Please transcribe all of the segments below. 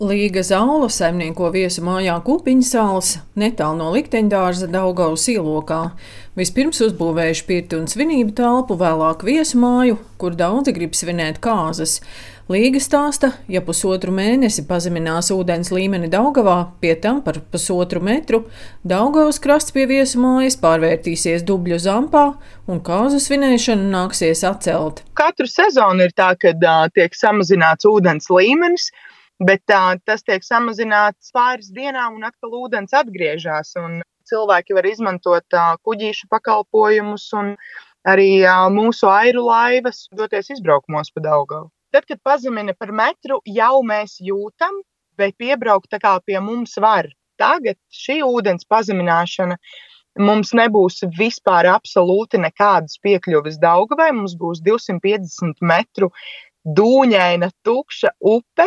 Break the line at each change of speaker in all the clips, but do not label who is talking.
Līga Zaula saimnieko viesu mājā Kupiņsalas, netālu no likteņdārza Daugavas ielokā. Vispirms uzbūvējuši pirti un svinību telpu, vēlāk viesu māju, kur daudzi grib svinēt kāzas. Līga stāsta, ja pusotru mēnesi pazeminās ūdens līmeni Daugavā, pie tam par 1,5 metru, Daugavas krasts pie viesu mājas pārvērtīsies Dubļu zampā un kāzu svinēšanu nāksies atcelt.
Katru sezonu ir tā, kad tiek samazināts ūdens līmenis, bet tas tiek samazināts pāris dienām un atkal ūdens atgriežas. Cilvēki var izmantot kuģīšu pakalpojumus un arī mūsu airu laivas doties izbraukumos pa Daugavu. Tad, kad pazemina par metru, jau mēs jūtam, bet piebraukt tā kā pie mums var. Tagad šī ūdens pazemināšana mums nebūs vispār absolūti nekādas piekļuves Daugavai. Mums būs 250 metru dūņaina tukša upe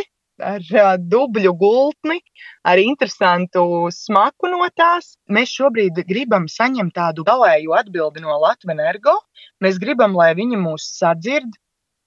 ar dubļu gultni, ar interesantu smaku no tās. Mēs šobrīd gribam saņemt tādu galēju atbildi no Latvenergo. Mēs gribam, lai viņi mūs sadzird,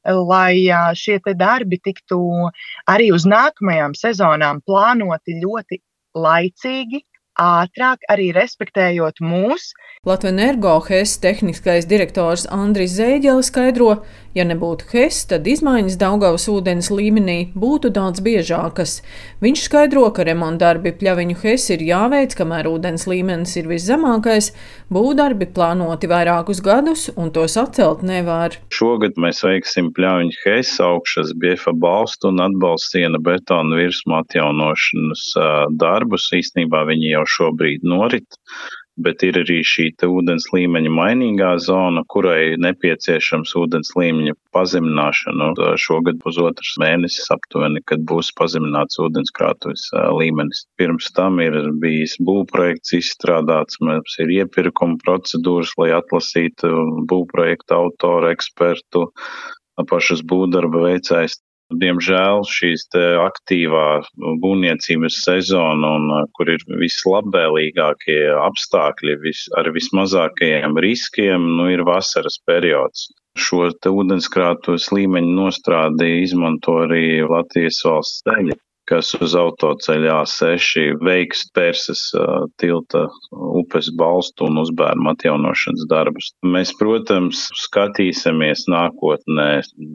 lai šie te darbi tiktu arī uz nākamajām sezonām plānoti ļoti laicīgi, ātrāk, arī respektējot mūs.
Latvenergo HES tehniskais direktors Andris Zēģelis skaidro, ja nebūtu HES, tad izmaiņas Daugavas ūdens līmenī būtu daudz biežākas. Viņš skaidro, ka remontdarbi Pļaviņu HES ir jāveic, kamēr ūdens līmenis ir viszemākais, būvdarbi plānoti vairākus gadus un tos atcelt nevar.
Šogad mēs veiksim Pļaviņu HES augšas biefa balstu un atbalstiena betona virsmu atjaunošanas darbus. Īstenībā viņi jau šobrīd norit, bet ir arī šī ūdens līmeņa mainīgā zona, kurai nepieciešams ūdens līmeņa pazemināšana. Šogad pusotrs mēnesis aptuveni, kad būs pazemināts ūdenskrātuves līmenis. Pirms tam ir bijis būvprojekts izstrādāts, mums ir iepirkuma procedūras, lai atlasītu būvprojekta autoru, ekspertu, pašas būvdarba veicējs. Diemžēl šīs aktīvā būvniecības sezona, kur ir vislabvēlīgākie apstākļi ar vismazākajiem riskiem, ir vasaras periods. Šo ūdenskrātuves līmeņa nostrādi izmanto arī Latvijas valsts ceļi, kas uz autoceļa A6 veiks Persas tilta upes balstu un uzbērnu atjaunošanas darbus. Mēs, protams, skatīsimies nākotnē,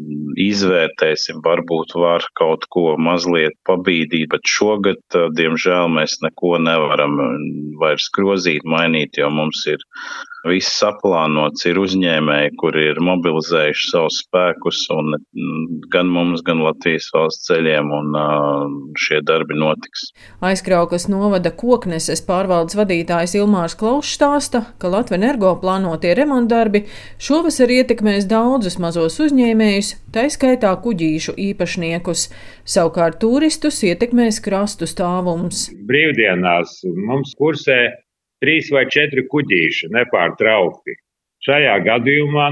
izvērtēsim, varbūt var kaut ko mazliet pabīdīt, bet šogad, diemžēl, mēs neko nevaram vairs grozīt, mainīt, jo mums ir viss saplānots, ir uzņēmēji, kuri ir mobilizējuši savus spēkus un gan mums, gan Latvijas valsts ceļiem, un šie darbi notiks.
Aizkraukas novada Kokneses pārvaldes vadītājs Ilmārs Klaušs stāsta, ka Latvenergo plānotie remontdarbi šovasar ietekmēs daudzus mazos uzņēmējus, tai skaitā kuģīšu īpašniekus. Savukārt turistus ietekmēs krastu stāvums.
Brīvdienās mums kursē 3 vai 4 kuģīši nepārtraukti. Šajā gadījumā,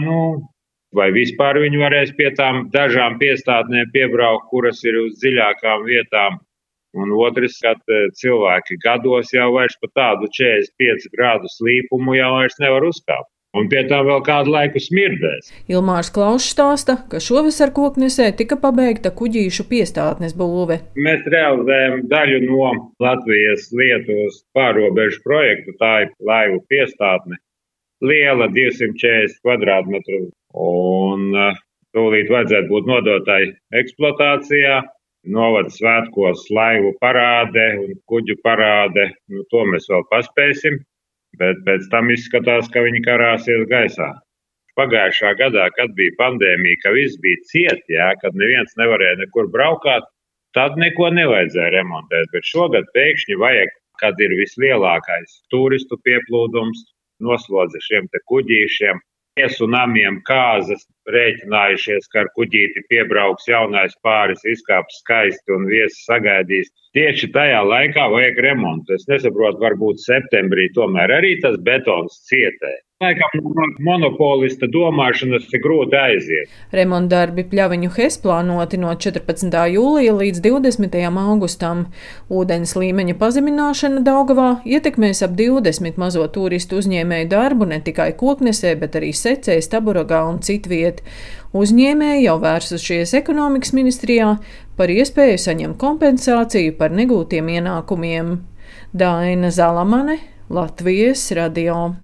vai vispār viņi varēs pie tām dažām piestātnēm piebraukt, kuras ir uz dziļākām vietām. Un otrs, kad cilvēki gados jau vairs pa tādu 45 grādu slīpumu jau vairs nevar uzkāpt. Un pie tā vēl kādu laiku smirdēs.
Ilmārs Klaušs stāsta, ka šovasar Koknesē tika pabeigta kuģīšu piestātnes būve.
Mēs realizējam daļu no Latvijas-Lietuvas pārrobežu projektu, tā ir laivu piestātne. Liela 240 kvadrātmetru un tūlīt vajadzētu būt nodotai eksploatācijā. Novada svētkos laivu parāde un kuģu parāde, to mēs vēl paspēsim. Bet pēc tam izskatās, ka viņi karāsies gaisā. Pagājušā gadā, kad bija pandēmija, ka viss bija ciet, kad neviens nevarēja nekur braukāt, tad neko nevajadzēja remontēt. Bet šogad pēkšņi vajag, kad ir vislielākais turistu pieplūdums, noslodze šiem te kuģīšiem, viesu namiem kāzas, rēķinājušies, ka ar kuģīti piebrauks jaunais pāris, izkāps skaisti un viesi sagaidīs. Tieši tajā laikā vajag remontu. Es nesaprotu, varbūt septembrī tomēr arī tas betons cietē. Laikam no monopolista domāšanas ir grūti aiziet.
Remontdarbi Pļaviņu HES plānoti no 14. jūlija līdz 20. augustam. Ūdens līmeņa pazemināšana Daugavā ietekmēs ap 20 mazo turistu uzņēmēju darbu ne tikai Koknesē, bet arī Secē, Staburagā un citviet. Uzņēmēji jau vērsušies ekonomikas ministrijā par iespēju saņemt kompensāciju par negūtiem ienākumiem. Daina Zalamane, Latvijas radio.